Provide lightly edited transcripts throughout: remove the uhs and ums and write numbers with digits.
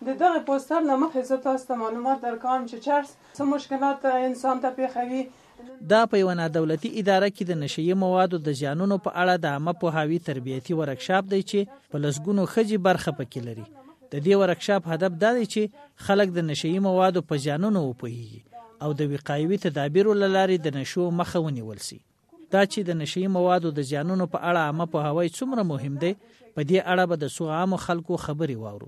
د دغه پوسټر نه مخکې زه تاسو ته معلومات درکوم چې چرس څه مشکلات انسان ته پیښوي. دا په یوه نادولتي اداره کې د نشهیي موادو د زیانونو په اړه د عامه پوهاوي تربیتي ورکشاپ دی چې په لسګونو ښځې برخه پکې لري. د دې ورکشاپ هدف دا دی چې خلک د نشهیي موادو په زیانونو وپوهیږي او د وقایوي تدابیرو له لارې د نشو مخه ونیول سي. دا چې د نشهیي موادو د زیانونو په اړه عامه پوهاوی څومره مهم دی، په دې اړه به د څو عامو خلکو خبرې واورو.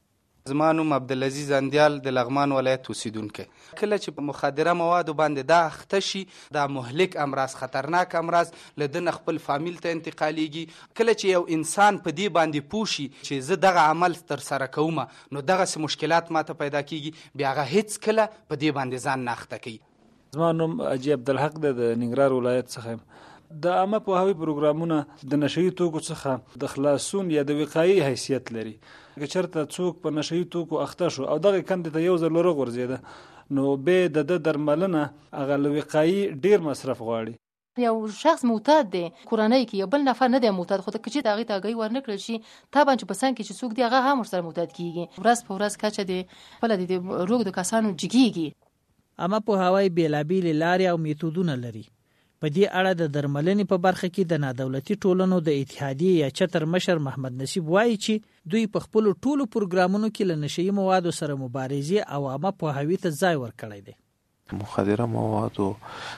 زما نوم عبدالعزیز اندیال د لغمان ولایت اوسیدونکی. کله چې په مخدره موادو باندې دا اخته شي، دا مهلک امراض، خطرناک امراض له دنه خپل فامیل ته انتقالیږي. کله چې یو انسان په دې باندې پوه شي چې زه دغه عمل تر سره کوم، نو دغسې مشکلات ماته پیدا کیږي، بیا هغه هیڅ کله په دې باندې ځان نه اخته کوي. زما نوم اجي عبدالحق دی، د ننګرهار ولایت څخه. د عامه پوهاوي پروګرامونه د نشهیي توکو څخه د خلاصون یا د وقایي حیثیت لري. که چېرته څوک په نشهیي توکو اخته شو او دغه کندې ته یو ځل ورغورځېده، نو بیا د ده درملنه هغه له وقایي ډېر مصرف غواړي. یو شخص معتاد دی، کورنۍ کې یو بل نفر نه دی معتاد، خو که چې د هغې ته آګاهي ورنه کړل شي، طبعا چې په څنګ کې چې څوک دی هغه هم ورسره معتاد کېږي. ورځ په ورځ کچه د خپله د روږدو کسانو جګېږي. عامه پوهاوی بېلابېلې لارې او میتودونه لري. په دې اړه د درملنې په برخه کې د نادولتي ټولنو د اتحادیې یا چتر مشر محمد نصیب وایي چې دوی په خپلو ټولو پروګرامونو کې له نشهیي موادو سره مبارزې او عامه پوهاوي ته ځای ورکړی دی. مخدره موادو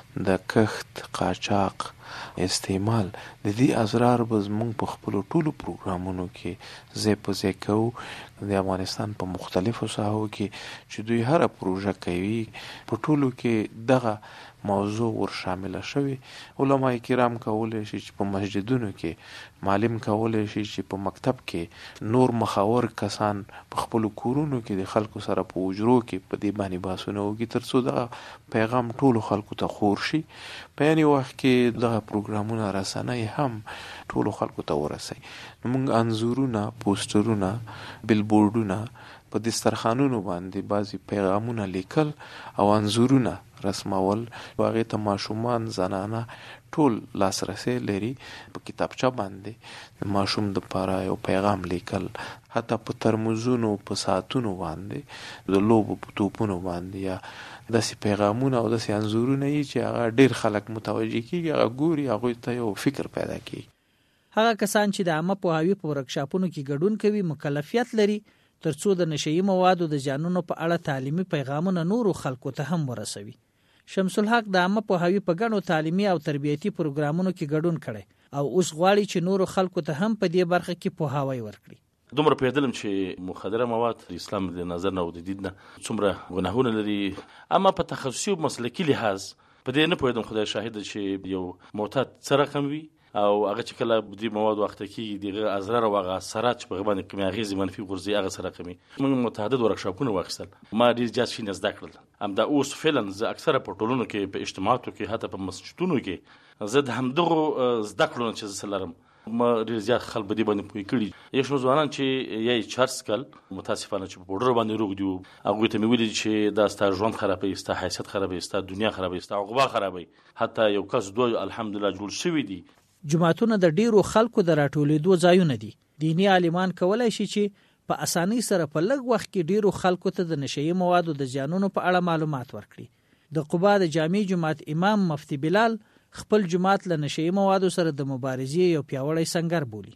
د کښت، قاچاق، استعمال د دې اضرار به زموږ په خپلو ټولو پروګرامونو کې ځای په ځای کوو. د افغانستان په مختلفو ساحو کې چې دوی هره پروژه کوي، په ټولو کې دغه موضوع ور شامله شوی. علما کرام کولی شي چې په مسجدونو کې، معلم کولی شي چې په مکتب کې، نور مخاور کسان په خپلو کورونو کې د خلکو سره په حجرو کې په دې باندې بحثونه وکړي، تر څو دغه پیغام ټولو خلکو ته خور شي. په یعنې وخت کې دغه پروګرامونه رسنۍ هم ټولو خلکو ته ورسوي. موږ انځورونه، پوسټرونه، بلبورډونه په دسترخوانونو باندې بعضې پیغامونه لیکل او انځورونه رسمول. هغې ته ماشومان، زنانه ټول لاسرسی لري. په کتابچه باندې د ماشوم دپاره یو پیغام لیکل، حتی په ترموزونو، په ساعتونو باندې، د لوبو په توپونو باندې، یا داسې پیغامونه او داسې انځورونه یي چې هغه ډېر خلک متوجه کېږي، هغه ګوري، هغوی ته یو فکر پیدا کېږي. هغه کسان چې د عامه پوهاوي په ورکشاپونو کې ګډون کوي مکلفیت لري ترڅو د نشهیي موادو د زیانونو په اړه تعلیمي پیغامونه نورو خلکو ته هم ورسوي. شمس الحق د عامه پوهاوي په ګڼو تعلیمي او تربیتي پروګرامونو کې ګډون کړی او اوس غواړي چې نورو خلکو ته هم په دې برخه کې پوهاوی ورکړي. دومره پوهېدلم چې مخدره مواد د اسلام د نظر نه او د دید نه څومره ګناهونه لري، اما په تخصصي او مسلکي لحاظ په دې نه پوهېدم. خدای شاهد چې یو معتاد څه رقم وي او هغه چې کله دې مواد واخته کېږي، دغه اضرار او هغه اثرات چې په هغه باندې کومې اغېزې منفي غورځي، هغه څه رقم وي. موږ متعدد ورکشاپونه واخیستل، ما ډېر زیات شیونه زده کړل. همدا اوس فعلا زه اکثره په ټولنو کې، په اجتماعاتو کې، حتی په مسجدونو کې، زه د همدغو زده کړو نه چې زه څه لرم، ما ډېر زیات خلک په دې باندې پوه کړي. یو شمېر ځوانان چې یا یې چرس کل، متاسفانه چې په پوډرو باندې روږ دي، هغوی ته مې ویلي چې دا ستا ژوند خرابوي، ستا حیثیت خرابوي، ستا دنیا خرابوي، ستا عقبه خرابوي. حتی یو کس دوه الحمدلله جوړ شوي دي. جماعتونه د ډیرو خلکو د راټولېدو ځایونه دي. دینی عالمان کولای شي چې په اسانۍ سره په لږ وخت کې ډیرو خلکو ته د نشهیي موادو د زیانونو په اړه معلومات ورکړي. د قبا د جامع جماعت امام مفتی بلال خپل جماعت له نشهیي موادو سره د مبارزې یو پیاوړی سنګر بولي.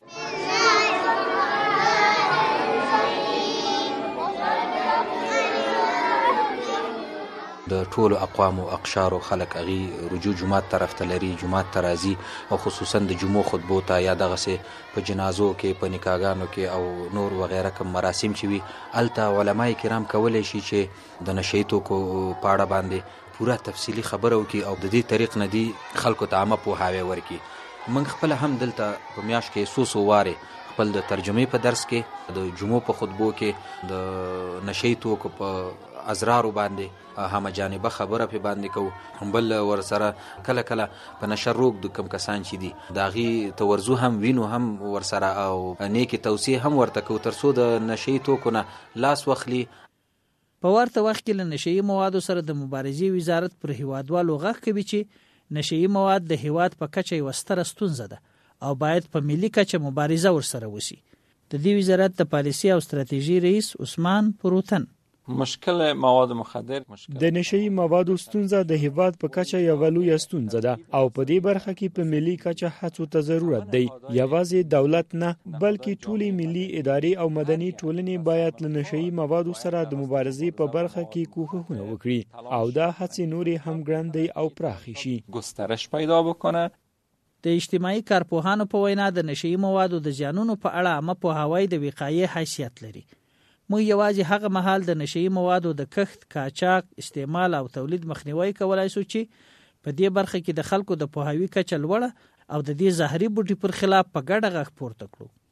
د ټولو اقوام او اقشارو خلک اغي رجوع جماعت طرف ته لري، جماعت ته راځي، او خصوصا د جمعو خطبو ته یا دغسې په جنازو کې، په نکاحګانو کې او نور وغیره کوم مراسم چې وي، هلته علما کرام کولی شي چې د نشهیي توکو په اړه باندې پوره تفصیلي خبره وکړي او د دې طریق نه دي خلکو ته عامه پوهاوی ورکړي. موږ خپله هم دلته په میاشت کې څو وارې خپل د ترجمې په درس کې، د جمعو په خطبو کې د نشهیي توکو په اضرارو باندې همه جانبه خبره په باندې کوو. بل ورسره کله کله په نشر روږ د کم کسان چې دي د هغې تورزو هم وینو، هم ورسره او نیکې توصیې هم ورته کوو تر څو د نشهیي توکو نه لاس واخلي. په ورته وخت کې له نشهیي موادو سره د مبارزې وزارت پر هیوادوالو غږ کوي چې نشهیي مواد د هیواد په کچه یوه ستره ستونزه ده او باید په ملي کچه مبارزه ورسره وشي. د دې وزارت د پالیسي او ستراتیژي رئیس عثمان پروتن مشکل مواد مخدر د نشئی موادو ستونزه د هیواد په کچه یوه لویه ستونزه ده او په دې برخه کې په ملي کچه هڅو ته ضرورت دی. یوازې دولت نه بلکې ټولې ملي ادارې او مدني ټولنې باید له نشئی موادو سره د مبارزې په برخه کې کوښښونه وکړي او دا هڅې نورې هم ګړندۍ او پراخې شي. گسترش پیدا بکنه. د اجتماعي کارپوهانو په وینا د نشئی موادو د زیانونو په اړه عامه پوهاوی د وقایې حیثیت لري. موږ یوازې هغه مهال د نشئی موادو د کښت، قاچاق، استعمال او تولید مخنیوي کولای شو چې په دې برخه کې د خلکو د پوهاوي کچه لوړه او د دې زهري بوټي پر خلاف په ګډه غږ پورته کړو.